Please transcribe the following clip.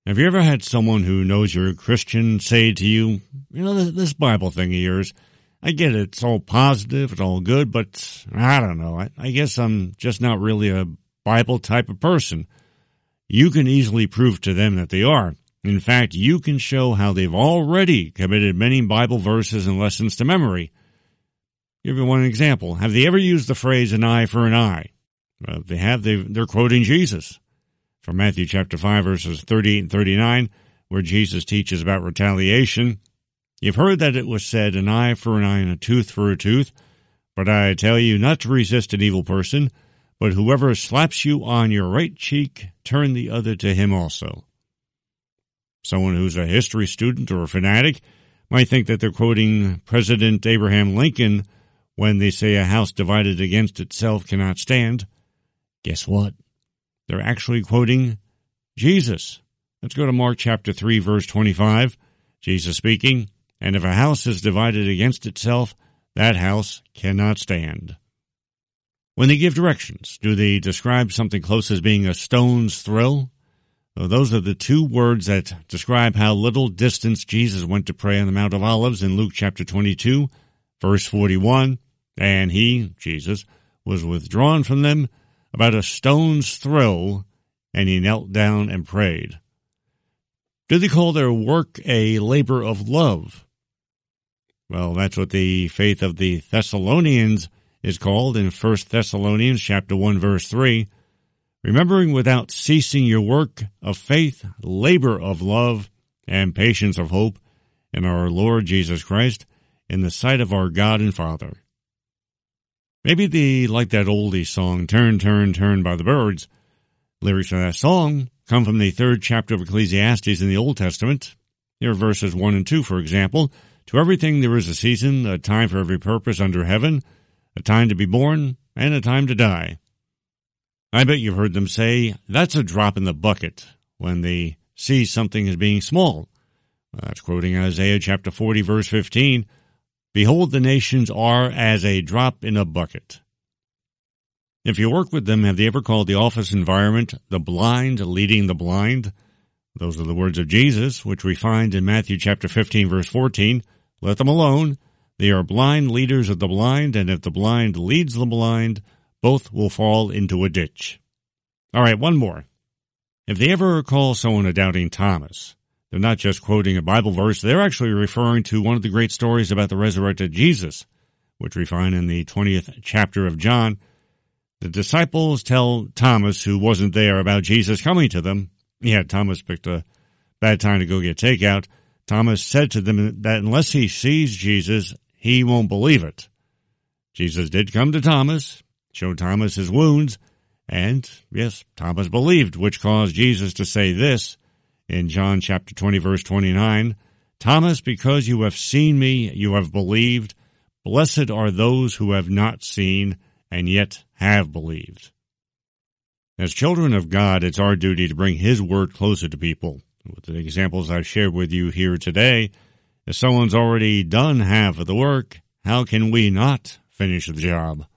Have you ever had someone who knows you're a Christian say to you, this Bible thing of yours, I get it, it's all positive, it's all good, but I don't know, I guess I'm just not really a Bible type of person. You can easily prove to them that they are. In fact, you can show how they've already committed many Bible verses and lessons to memory. Give you one example. Have they ever used the phrase an eye for an eye? Well, if they have, they're quoting Jesus. From Matthew chapter 5, verses 38 and 39, where Jesus teaches about retaliation. You've heard that it was said, an eye for an eye and a tooth for a tooth. But I tell you not to resist an evil person, but whoever slaps you on your right cheek, turn the other to him also. Someone who's a history student or a fanatic might think that they're quoting President Abraham Lincoln when they say a house divided against itself cannot stand. Guess what? They're actually quoting Jesus. Let's go to Mark chapter 3, verse 25. Jesus speaking, and if a house is divided against itself, that house cannot stand. When they give directions, do they describe something close as being a stone's throw? Well, those are the two words that describe how little distance Jesus went to pray on the Mount of Olives in Luke chapter 22, verse 41. And he, Jesus, was withdrawn from them about a stone's throw, and he knelt down and prayed. Do they call their work a labor of love? Well, that's what the faith of the Thessalonians is called in 1 Thessalonians chapter 1, verse 3. Remembering without ceasing your work of faith, labor of love, and patience of hope in our Lord Jesus Christ, in the sight of our God and Father. Maybe they like that oldie song, Turn, Turn, Turn by the Byrds. Lyrics of that song come from the 3rd chapter of Ecclesiastes in the Old Testament. Here are verses 1 and 2, for example. To everything there is a season, a time for every purpose under heaven, a time to be born, and a time to die. I bet you've heard them say, that's a drop in the bucket, when they see something as being small. Well, that's quoting Isaiah chapter 40, verse 15. Behold, the nations are as a drop in a bucket. If you work with them, have they ever called the office environment the blind leading the blind? Those are the words of Jesus, which we find in Matthew chapter 15, verse 14. Let them alone. They are blind leaders of the blind, and if the blind leads the blind, both will fall into a ditch. All right, one more. If they ever call someone a doubting Thomas, they're not just quoting a Bible verse, they're actually referring to one of the great stories about the resurrected Jesus, which we find in the 20th chapter of John. The disciples tell Thomas, who wasn't there, about Jesus coming to them. Yeah, Thomas picked a bad time to go get takeout. Thomas said to them that unless he sees Jesus, he won't believe it. Jesus did come to Thomas, showed Thomas his wounds, and, yes, Thomas believed, which caused Jesus to say this in John chapter 20, verse 29, Thomas, because you have seen me, you have believed. Blessed are those who have not seen and yet have believed. As children of God, it's our duty to bring His Word closer to people. With the examples I've shared with you here today, if someone's already done half of the work, how can we not finish the job?